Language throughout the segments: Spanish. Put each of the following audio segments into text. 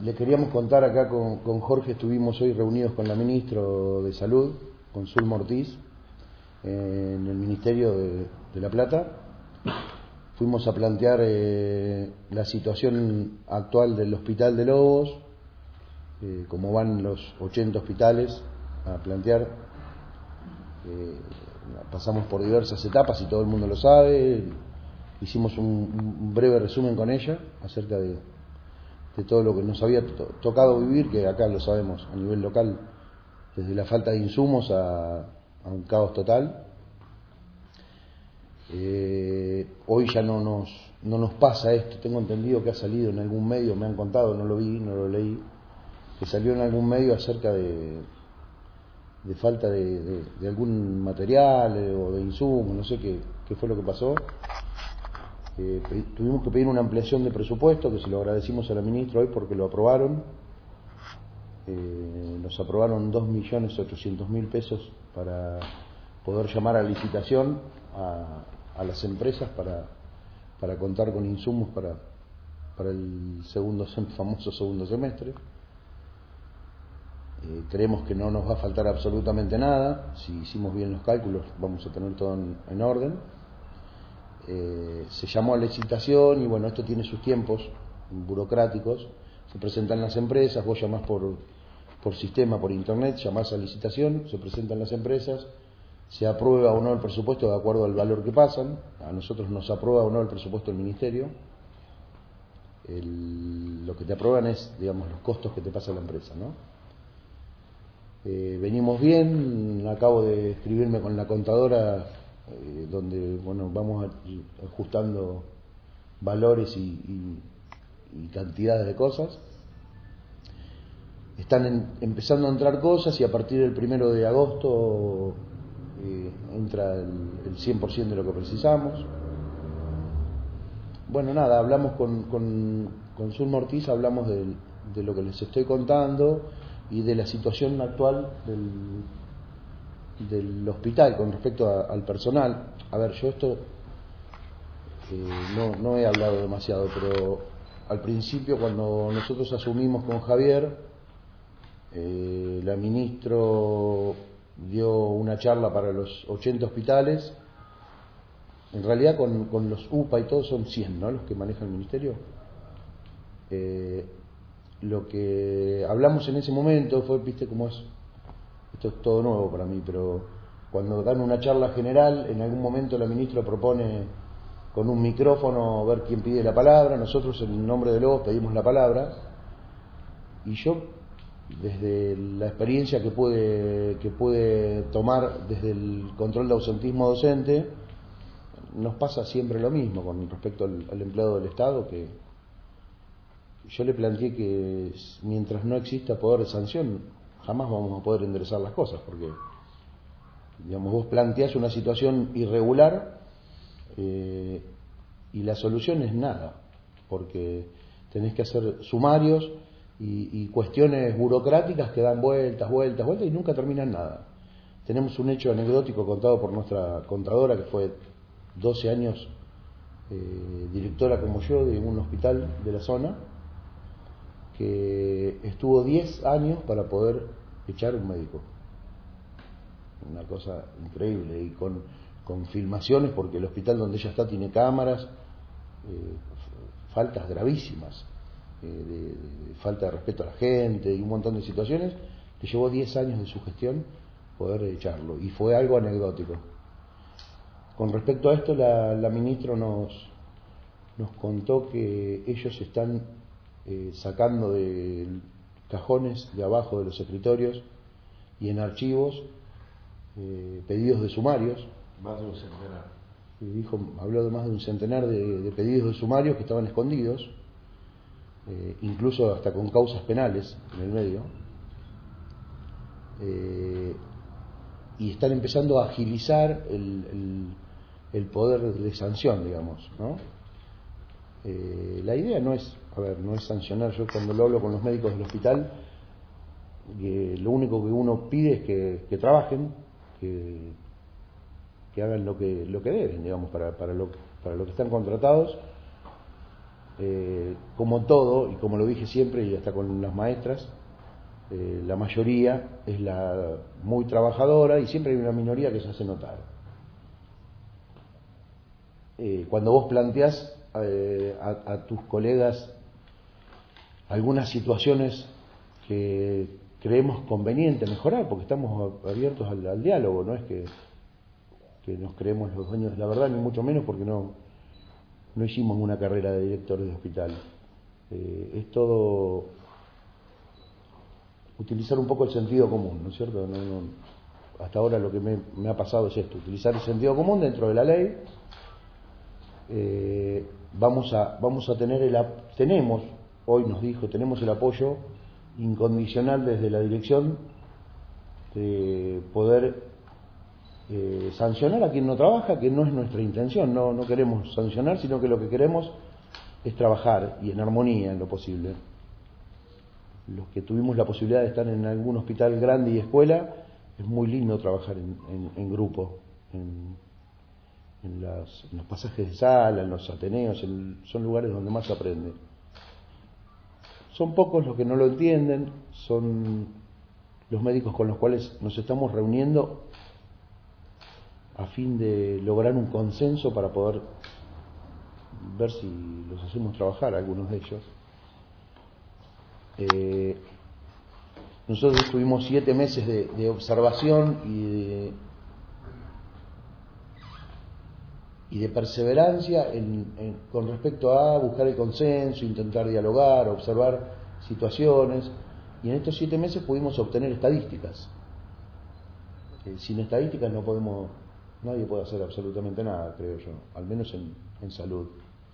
Le queríamos contar acá con Jorge, estuvimos hoy reunidos con la ministra de Salud, con Zulma Ortiz, en el Ministerio de La Plata. Fuimos a plantear la situación actual del Hospital de Lobos, cómo van los 80 hospitales, a plantear. Pasamos por diversas etapas y todo el mundo lo sabe. Hicimos un breve resumen con ella acerca de todo lo que nos había tocado vivir, que acá lo sabemos a nivel local, desde la falta de insumos a un caos total. Hoy ya no nos pasa esto. Tengo entendido que ha salido en algún medio, me han contado, no lo vi, no lo leí, que salió en algún medio acerca de falta de algún material o de insumos, no sé qué fue lo que pasó. Tuvimos que pedir una ampliación de presupuesto, que se lo agradecimos a la ministra hoy porque lo aprobaron. Nos aprobaron 2.800.000 pesos para poder llamar a licitación a las empresas para contar con insumos para el famoso segundo semestre. Creemos que no nos va a faltar absolutamente nada. Si hicimos bien los cálculos, vamos a tener todo en orden. Se llamó a licitación y bueno, esto tiene sus tiempos burocráticos. Se presentan las empresas, vos llamás por sistema, por internet, llamás a licitación, se presentan las empresas, se aprueba o no el presupuesto de acuerdo al valor que pasan. A nosotros nos aprueba o no el presupuesto del ministerio. Lo que te aprueban es, digamos, los costos que te pasa la empresa, ¿no? Venimos bien. Acabo de escribirme con la contadora, donde bueno, vamos ajustando valores y cantidades de cosas. Están empezando a entrar cosas y a partir del 1 de agosto entra el 100% de lo que precisamos. Bueno, nada, hablamos con Zulma Ortiz, hablamos de lo que les estoy contando y de la situación actual del hospital con respecto al personal. A ver, yo esto no he hablado demasiado, pero al principio, cuando nosotros asumimos con Javier, la ministra dio una charla para los 80 hospitales. En realidad con los UPA y todo son 100, ¿no?, los que maneja el ministerio. Lo que hablamos en ese momento fue, viste cómo es, esto es todo nuevo para mí, pero cuando dan una charla general, en algún momento la ministra propone con un micrófono ver quién pide la palabra. Nosotros, en el nombre de Lobos, pedimos la palabra, y yo, desde la experiencia que pude tomar desde el control de ausentismo docente, nos pasa siempre lo mismo con respecto al empleado del Estado, que yo le planteé que mientras no exista poder de sanción, jamás vamos a poder enderezar las cosas, porque, digamos, vos planteás una situación irregular y la solución es nada, porque tenés que hacer sumarios y cuestiones burocráticas que dan vueltas y nunca terminan nada. Tenemos un hecho anecdótico contado por nuestra contadora, que fue 12 años directora como yo de un hospital de la zona, que estuvo 10 años para poder echar un médico. Una cosa increíble, y con filmaciones, porque el hospital donde ella está tiene cámaras, faltas gravísimas, de falta de respeto a la gente y un montón de situaciones. Le llevó 10 años de su gestión poder echarlo, y fue algo anecdótico. Con respecto a esto, la ministra nos contó que ellos están sacando de cajones de abajo de los escritorios y en archivos pedidos de sumarios. Más de un centenar. Habló de más de un centenar de pedidos de sumarios que estaban escondidos, incluso hasta con causas penales en el medio, y están empezando a agilizar el poder de sanción, digamos, ¿no? La idea no es sancionar. Yo, cuando lo hablo con los médicos del hospital, lo único que uno pide es que trabajen, que hagan lo que deben, digamos, para lo que están contratados. como todo, y como lo dije siempre, y hasta con las maestras, la mayoría es muy trabajadora y siempre hay una minoría que se hace notar. Cuando vos planteás a tus colegas algunas situaciones que creemos conveniente mejorar, porque estamos abiertos al diálogo, no es que nos creemos los dueños de la verdad, ni mucho menos, porque no hicimos una carrera de directores de hospital. Es todo utilizar un poco el sentido común, ¿no es cierto? Hasta ahora lo que me ha pasado es esto, utilizar el sentido común dentro de la ley. Vamos a tener hoy nos dijo, tenemos el apoyo incondicional desde la dirección de poder sancionar a quien no trabaja, que no es nuestra intención, no queremos sancionar, sino que lo que queremos es trabajar y en armonía en lo posible. Los que tuvimos la posibilidad de estar en algún hospital grande y escuela, es muy lindo trabajar en grupo, en los pasajes de sala, en los ateneos, son lugares donde más se aprende. Son pocos los que no lo entienden, son los médicos con los cuales nos estamos reuniendo a fin de lograr un consenso para poder ver si los hacemos trabajar, algunos de ellos. Nosotros tuvimos 7 meses de observación y de perseverancia con respecto a buscar el consenso, intentar dialogar, observar situaciones, y en estos 7 meses pudimos obtener estadísticas. Sin estadísticas nadie puede hacer absolutamente nada, creo yo, al menos en salud.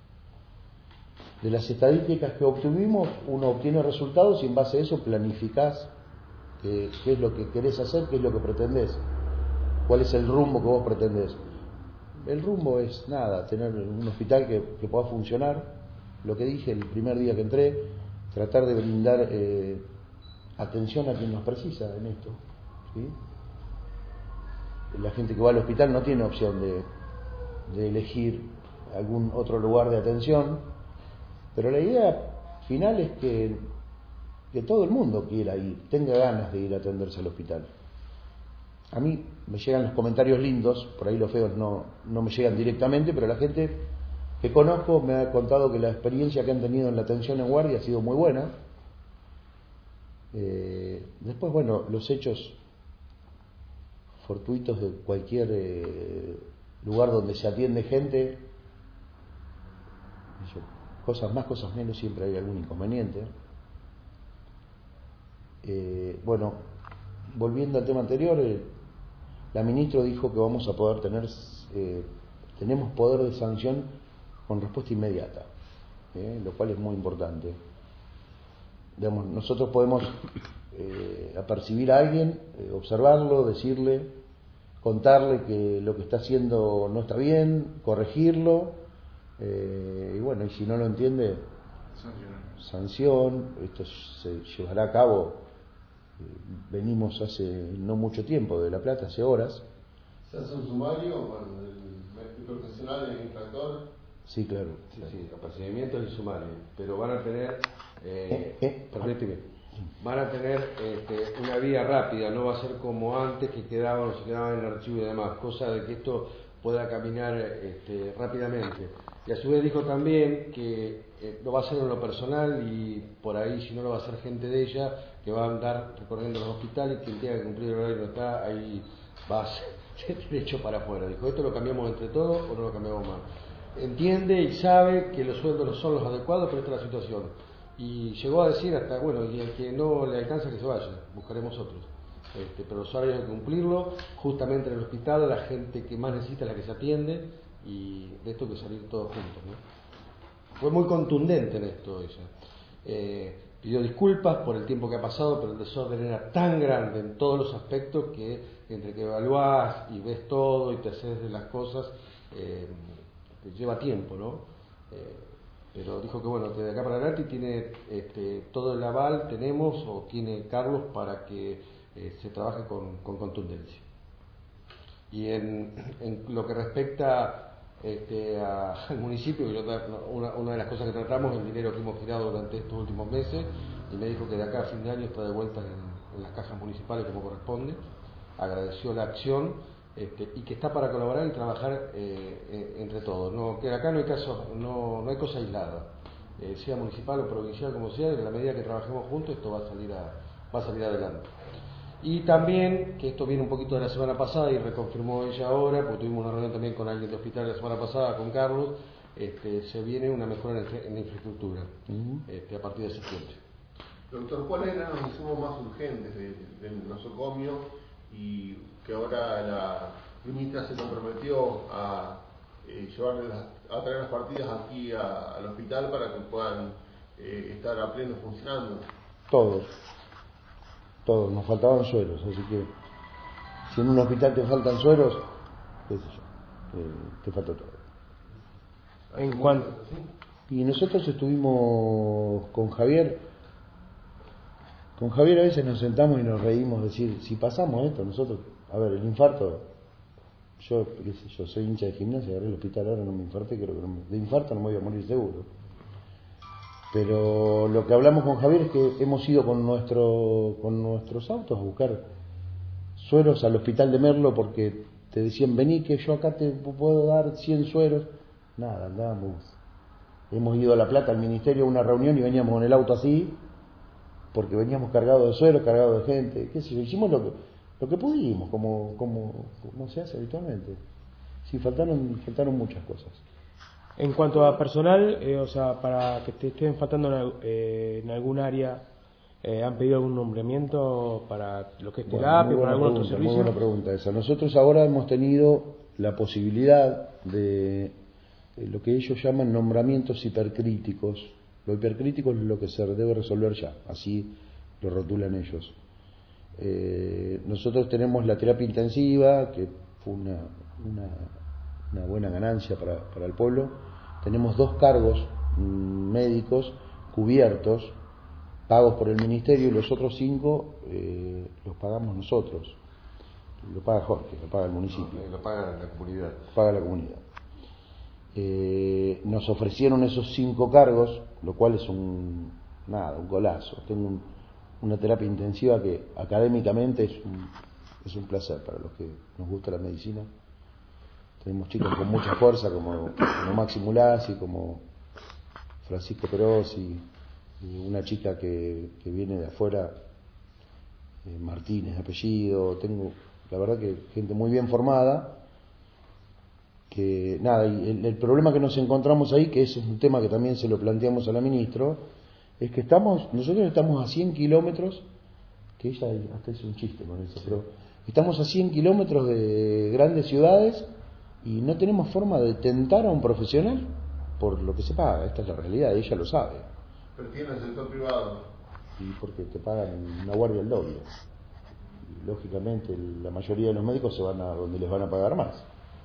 De las estadísticas que obtuvimos, uno obtiene resultados y en base a eso planificás qué es lo que querés hacer, qué es lo que pretendés, cuál es el rumbo que vos pretendés. El rumbo es tener un hospital que pueda funcionar, lo que dije el primer día que entré, tratar de brindar atención a quien nos precisa en esto, ¿sí? La gente que va al hospital no tiene opción de elegir algún otro lugar de atención, pero la idea final es que todo el mundo quiera ir, tenga ganas de ir a atenderse al hospital. A mí me llegan los comentarios lindos, por ahí los feos no me llegan directamente, pero la gente que conozco me ha contado que la experiencia que han tenido en la atención en guardia ha sido muy buena. Después, bueno, los hechos fortuitos de cualquier lugar donde se atiende gente, cosas más, cosas menos, siempre hay algún inconveniente. Bueno, volviendo al tema anterior, la ministra dijo que vamos a poder tenemos poder de sanción con respuesta inmediata, lo cual es muy importante. Digamos, nosotros podemos apercibir a alguien, observarlo, decirle, contarle que lo que está haciendo no está bien, corregirlo, y bueno, y si no lo entiende, sanción. Esto se llevará a cabo. Venimos hace no mucho tiempo de La Plata, hace horas. ¿Se hace un sumario con el profesional, el infractor? Sí, claro. Sí, apercibimientos y sumario. Pero van a tener, permíteme, van a tener una vía rápida, no va a ser como antes que se quedaban en el archivo y demás, cosa de que esto pueda caminar rápidamente. Y a su vez dijo también que lo va a hacer en lo personal y por ahí, si no lo va a hacer gente de ella, que va a andar recorriendo los hospitales, quien tenga que cumplir el horario no está, ahí va a ser derecho para afuera. Dijo, ¿esto lo cambiamos entre todos o no lo cambiamos más? Entiende y sabe que los sueldos no son los adecuados, pero esta es la situación. Y llegó a decir hasta, bueno, y el que no le alcanza que se vaya, buscaremos otros. Pero los horarios hay que cumplirlo, justamente en el hospital la gente que más necesita es la que se atiende, y de esto hay que salir todos juntos, ¿no? Fue muy contundente en esto ella. Pidió disculpas por el tiempo que ha pasado, pero el desorden era tan grande en todos los aspectos que entre que evaluás y ves todo y te haces de las cosas, te lleva tiempo, ¿no? Pero dijo que bueno, de acá para adelante tiene todo el aval, o tiene Carlos, para que se trabaje con contundencia. Y en lo que respecta al municipio, que una de las cosas que tratamos es el dinero que hemos girado durante estos últimos meses, y me dijo que de acá a fin de año está de vuelta en las cajas municipales como corresponde. Agradeció la acción y que está para colaborar y trabajar entre todos. No, que acá no hay cosa aislada, sea municipal o provincial como sea, en la medida que trabajemos juntos esto va a salir adelante. Y también, que esto viene un poquito de la semana pasada y reconfirmó ella ahora, porque tuvimos una reunión también con alguien de hospital la semana pasada, con Carlos, se viene una mejora en la infraestructura a partir de septiembre. Doctor, ¿cuáles eran los insumos más urgentes del nosocomio y que ahora la ministra se comprometió a a traer las partidas aquí al hospital para que puedan estar a pleno funcionando? Todos, nos faltaban sueros, así que si en un hospital te faltan sueros, qué sé yo, te falta todo. En cuanto... Y nosotros estuvimos con Javier a veces nos sentamos y nos reímos, decir, si pasamos esto, nosotros, a ver, el infarto, yo soy hincha de gimnasia, agarré el hospital ahora, no me infarté, creo que de infarto no me voy a morir seguro. Pero lo que hablamos con Javier es que hemos ido con nuestros autos a buscar sueros al hospital de Merlo porque te decían, vení que yo acá te puedo dar 100 sueros. Nada, andábamos. Hemos ido a La Plata, al ministerio, a una reunión y veníamos con el auto así, porque veníamos cargados de sueros, cargados de gente, qué sé yo, hicimos lo que pudimos, como se hace habitualmente. Sí, faltaron muchas cosas. En cuanto a personal, o sea, para que te estén faltando en algún área, ¿han pedido algún nombramiento para lo que es terapia, para algún otro servicio? Muy buena pregunta esa. Nosotros ahora hemos tenido la posibilidad de lo que ellos llaman nombramientos hipercríticos. Lo hipercrítico es lo que se debe resolver ya, así lo rotulan ellos. Nosotros tenemos la terapia intensiva, que fue una buena ganancia para el pueblo. Tenemos 2 cargos médicos cubiertos, pagos por el ministerio, y los otros 5 los pagamos nosotros. Lo paga Jorge, lo paga el municipio. Lo paga la comunidad. Paga la comunidad. Nos ofrecieron esos 5 cargos, lo cual es un golazo. Tengo una terapia intensiva que académicamente es un placer para los que nos gusta la medicina. Tenemos chicos con mucha fuerza como Maxi Mulasi, como Francisco Perosi, y una chica que viene de afuera, Martínez de apellido. Tengo, la verdad, que gente muy bien formada. Que nada, y el problema que nos encontramos ahí, que es un tema que también se lo planteamos a la ministra, es que nosotros estamos a 100 kilómetros, que ella hasta hizo un chiste con eso, pero estamos a 100 kilómetros de grandes ciudades y no tenemos forma de tentar a un profesional por lo que se paga. Esta es la realidad, ella lo sabe. Pero tiene el sector privado. Y porque te pagan una guardia al doble. Y lógicamente la mayoría de los médicos se van a donde les van a pagar más.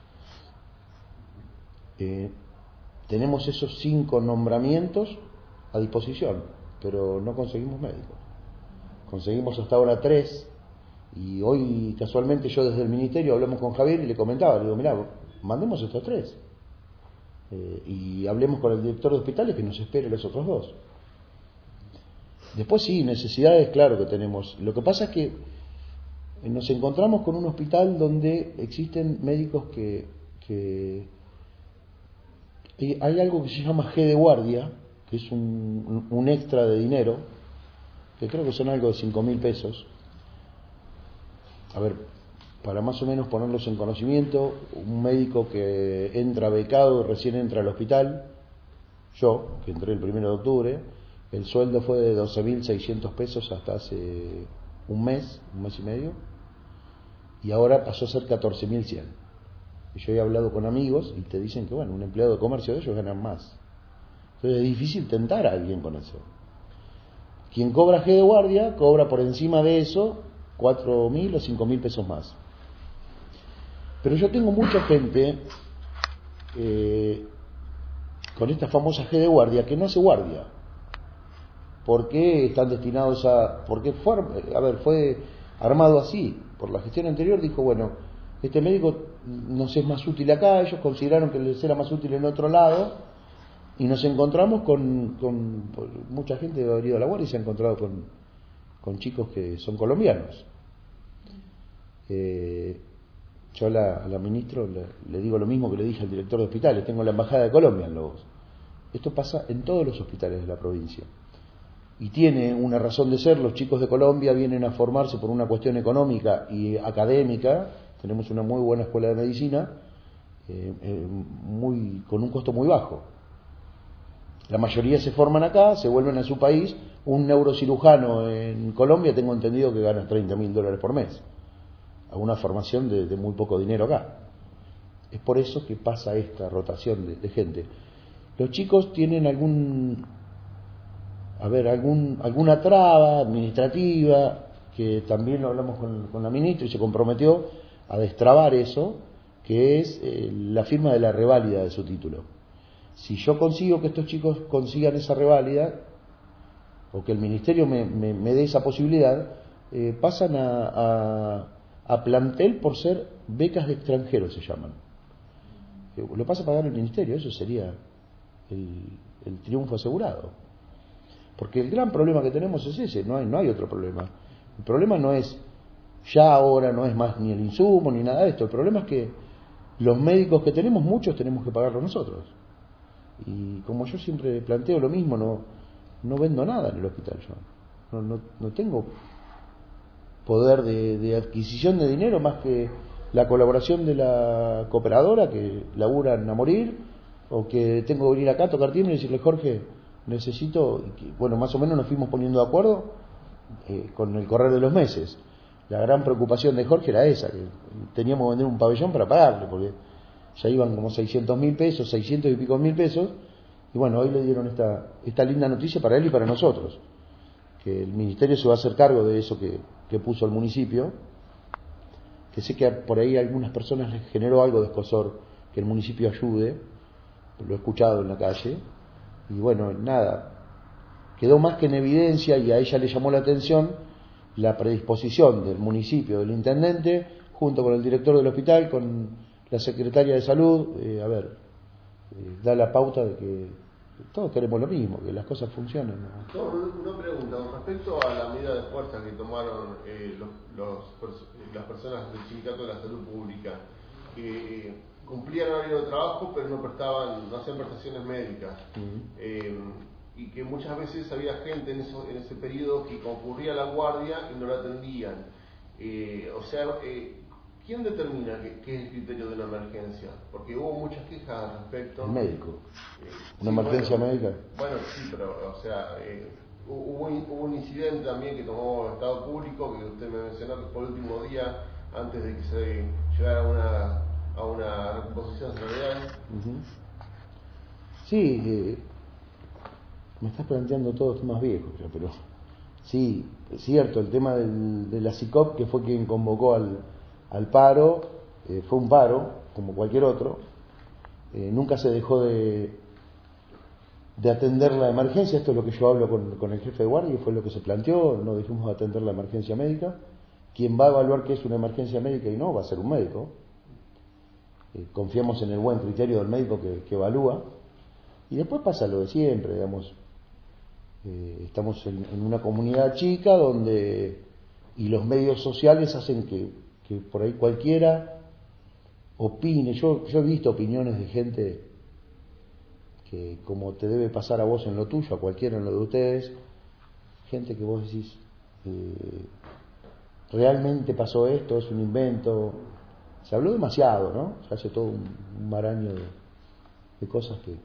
Tenemos esos 5 nombramientos a disposición, pero no conseguimos médicos. Conseguimos hasta ahora 3, y hoy casualmente yo desde el ministerio hablamos con Javier y le comentaba, le digo, mirá, mandemos estos 3 y hablemos con el director de hospitales que nos espere los otros 2. Después sí, necesidades, claro que tenemos. Lo que pasa es que nos encontramos con un hospital donde existen médicos que hay algo que se llama G de guardia, que es un extra de dinero, que creo que son algo de 5.000 pesos. A ver, para más o menos ponerlos en conocimiento, un médico que entra becado, recién entra al hospital, yo, que entré el 1 de octubre, el sueldo fue de 12.600 pesos hasta hace un mes y medio, y ahora pasó a ser 14.100. Y yo he hablado con amigos y te dicen que, bueno, un empleado de comercio de ellos ganan más. Entonces es difícil tentar a alguien con eso. Quien cobra G de guardia cobra por encima de eso 4.000 o 5.000 pesos más. Pero yo tengo mucha gente con esta famosa G de guardia que no hace guardia. ¿Por qué están destinados a...? Porque fue armado así. Por la gestión anterior dijo, bueno, este médico nos es más útil acá, ellos consideraron que les era más útil en otro lado, y nos encontramos con mucha gente que ha ido a la guardia y se ha encontrado con chicos que son colombianos. Yo a la ministra le digo lo mismo que le dije al director de hospitales: tengo la embajada de Colombia en Lobos. Esto pasa en todos los hospitales de la provincia y tiene una razón de ser. Los chicos de Colombia vienen a formarse por una cuestión económica y académica. Tenemos una muy buena escuela de medicina con un costo muy bajo. La mayoría se forman acá, se vuelven a su país. Un neurocirujano en Colombia tengo entendido que gana $30.000 por mes a una formación de muy poco dinero acá. Es por eso que pasa esta rotación de gente. Los chicos tienen alguna traba administrativa, que también lo hablamos con la ministra y se comprometió a destrabar eso, que es la firma de la reválida de su título. Si yo consigo que estos chicos consigan esa reválida, o que el ministerio me dé esa posibilidad, pasan a plantel por ser becas de extranjeros, se llaman. Lo pasa a pagar el ministerio, eso sería el triunfo asegurado. Porque el gran problema que tenemos es ese, no hay otro problema. El problema no es ya ahora, no es más ni el insumo ni nada de esto. El problema es que los médicos que tenemos, muchos tenemos que pagarlos nosotros. Y como yo siempre planteo lo mismo, no vendo nada en el hospital yo. No tengo poder de adquisición de dinero más que la colaboración de la cooperadora, que laburan a morir, o que tengo que venir acá a tocar timbre y decirle: Jorge, necesito, bueno, más o menos nos fuimos poniendo de acuerdo con el correr de los meses. La gran preocupación de Jorge era esa, que teníamos que vender un pabellón para pagarle, porque ya iban como 600.000 pesos, 600 y pico mil pesos, y bueno, hoy le dieron esta linda noticia para él y para nosotros, que el ministerio se va a hacer cargo de eso que puso el municipio, que sé que por ahí a algunas personas les generó algo de escozor que el municipio ayude, lo he escuchado en la calle, y bueno, nada, quedó más que en evidencia, y a ella le llamó la atención la predisposición del municipio, del intendente, junto con el director del hospital, con la secretaria de salud, da la pauta de que todos queremos lo mismo, que las cosas funcionen, ¿no? Una pregunta, con respecto a la medida de fuerza que tomaron las personas del Sindicato de la Salud Pública, que cumplían horario de trabajo pero no hacían prestaciones médicas, y que muchas veces había gente en ese periodo que concurría a la guardia y no la atendían. ¿Quién determina qué es el criterio de una emergencia? Porque hubo muchas quejas al respecto. El médico. ¿Una emergencia médica? Bueno, sí, pero, hubo un incidente también que tomó el Estado Público, que usted me mencionó, que fue el último día antes de que se llegara a una recomposición salarial. Sí, me estás planteando todos temas viejos, pero sí, es cierto, el tema de la SICOP, que fue quien convocó al paro, fue un paro, como cualquier otro. Nunca se dejó de atender la emergencia. Esto es lo que yo hablo con el jefe de guardia, y fue lo que se planteó: no dejemos de atender la emergencia médica. Quien va a evaluar qué es una emergencia médica y no va a ser un médico. Confiamos en el buen criterio del médico que evalúa, y después pasa lo de siempre, digamos. Estamos en una comunidad chica y los medios sociales hacen que por ahí cualquiera opine. Yo he visto opiniones de gente que, como te debe pasar a vos en lo tuyo, a cualquiera en lo de ustedes, gente que vos decís: ¿realmente pasó esto? ¿Es un invento? Se habló demasiado, ¿no? Se hace todo un maraño de cosas que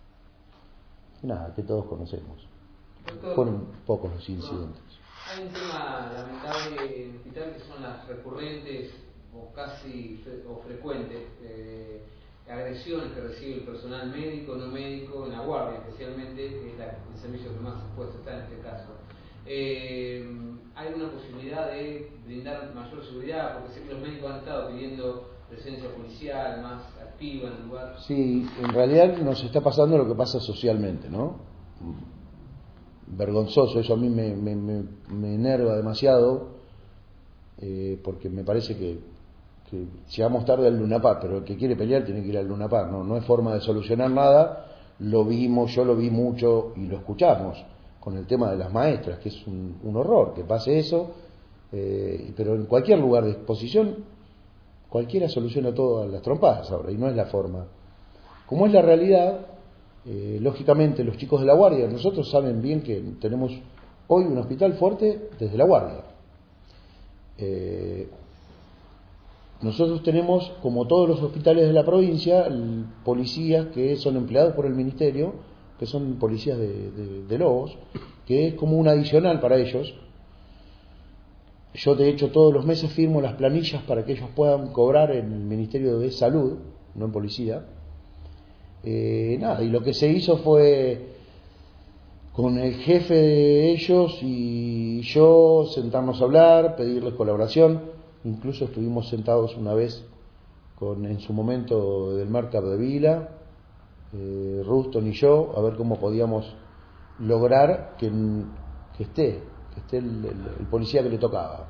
todos conocemos. Fueron pocos los incidentes. Hay un tema lamentable en el hospital, que son las recurrentes o casi frecuentes agresiones que recibe el personal médico, no médico, en la guardia especialmente, que es el servicio que más expuesto está en este caso. Hay una posibilidad de brindar mayor seguridad, porque sé que los médicos han estado pidiendo presencia policial más activa en el lugar. Sí, en realidad nos está pasando lo que pasa socialmente, ¿no? Vergonzoso, eso a mí me enerva demasiado, porque me parece que que llegamos tarde al Luna Park, pero el que quiere pelear tiene que ir al Luna Park, no es forma de solucionar nada. Lo vimos, yo lo vi mucho y lo escuchamos con el tema de las maestras, que es un horror que pase eso, pero en cualquier lugar de exposición cualquiera soluciona todas las trompadas ahora, y no es la forma. Como es la realidad, lógicamente los chicos de la guardia, nosotros saben bien que tenemos hoy un hospital fuerte desde la guardia. Nosotros tenemos, como todos los hospitales de la provincia, policías que son empleados por el ministerio, que son policías de Lobos, que es como un adicional para ellos. Yo de hecho todos los meses firmo las planillas para que ellos puedan cobrar en el Ministerio de Salud, no en policía. Y lo que se hizo fue con el jefe de ellos y yo sentarnos a hablar, pedirles colaboración. Incluso estuvimos sentados una vez en su momento del Marcap de Vila, Ruston y yo, a ver cómo podíamos lograr que esté el policía que le tocaba.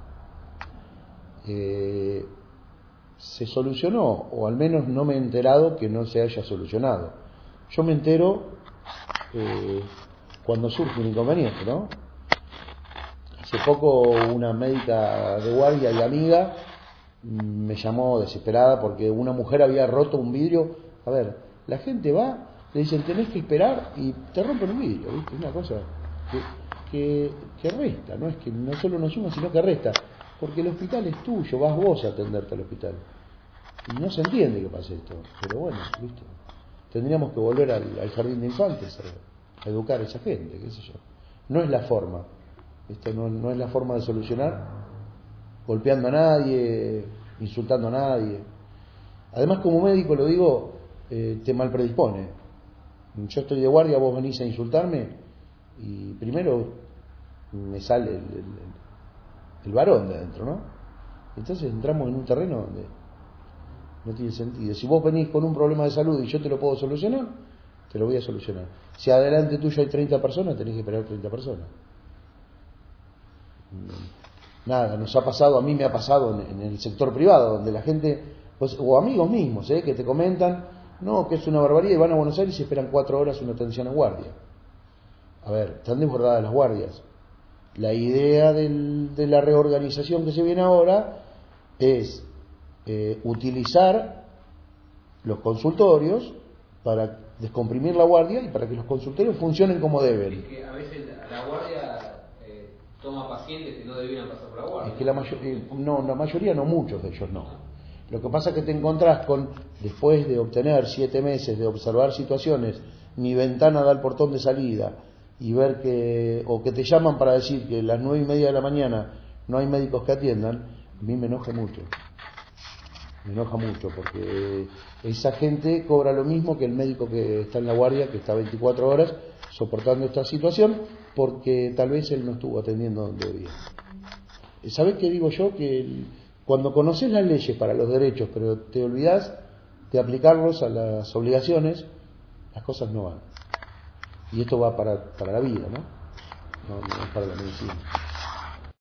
Se solucionó, o al menos no me he enterado que no se haya solucionado. Yo me entero cuando surge un inconveniente, ¿no? Hace poco una médica de guardia y amiga me llamó desesperada porque una mujer había roto un vidrio. A ver, la gente va, le dicen tenés que esperar y te rompen un vidrio, ¿viste? Es una cosa que resta, no es que no solo no suma, sino que resta, porque el hospital es tuyo, vas vos a atenderte al hospital. Y no se entiende que pase esto, pero bueno, ¿viste? Tendríamos que volver al jardín de infantes a educar a esa gente, qué sé yo. No es la forma. Esto no es la forma de solucionar golpeando a nadie, insultando a nadie. Además, como médico, lo digo, te mal predispone. Yo estoy de guardia, vos venís a insultarme y primero me sale el varón de adentro, ¿no? Entonces entramos en un terreno donde no tiene sentido. Si vos venís con un problema de salud y yo te lo puedo solucionar, te lo voy a solucionar. Si adelante tuyo hay 30 personas, tenés que esperar 30 personas. Nos ha pasado, a mí me ha pasado en el sector privado, donde la gente, o amigos mismos, que te comentan, no, que es una barbaridad, y van a Buenos Aires y esperan 4 horas una atención en guardia. A ver, están desbordadas las guardias. La idea de la reorganización que se viene ahora es utilizar los consultorios para descomprimir la guardia y para que los consultorios funcionen como deben. Es que a veces la guardia toma pacientes que no debieran pasar por la guardia. Es que la mayoría no, muchos de ellos no. Lo que pasa es que te encontrás con, después de obtener 7 meses de observar situaciones, mi ventana da al portón de salida y ver que te llaman para decir que a las 9:30 de la mañana no hay médicos que atiendan, a mí me enoja mucho. Me enoja mucho porque esa gente cobra lo mismo que el médico que está en la guardia, que está 24 horas soportando esta situación, porque tal vez él no estuvo atendiendo donde debía. ¿Sabés qué digo yo? Que cuando conoces las leyes para los derechos, pero te olvidás de aplicarlos a las obligaciones, las cosas no van. Y esto va para la vida, ¿no? No es para la medicina.